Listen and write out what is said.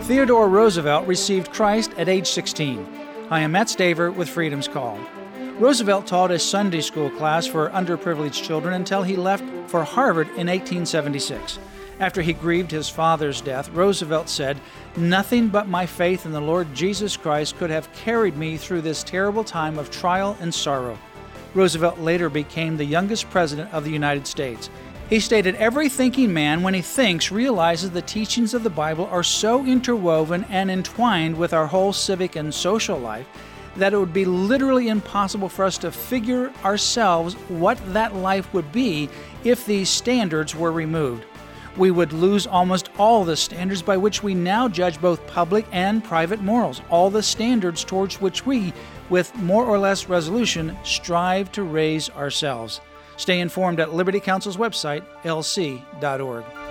Theodore Roosevelt received Christ at age 16. I am Matt Staver with Freedom's Call. Roosevelt taught a Sunday school class for underprivileged children until he left for Harvard in 1876. After he grieved his father's death, Roosevelt said, "Nothing but my faith in the Lord Jesus Christ could have carried me through this terrible time of trial and sorrow." Roosevelt later became the youngest president of the United States. He stated, "Every thinking man, when he thinks, realizes the teachings of the Bible are so interwoven and entwined with our whole civic and social life that it would be literally impossible for us to figure ourselves what that life would be if these standards were removed. We would lose almost all the standards by which we now judge both public and private morals, all the standards towards which we, with more or less resolution, strive to raise ourselves." Stay informed at Liberty Counsel's website, lc.org.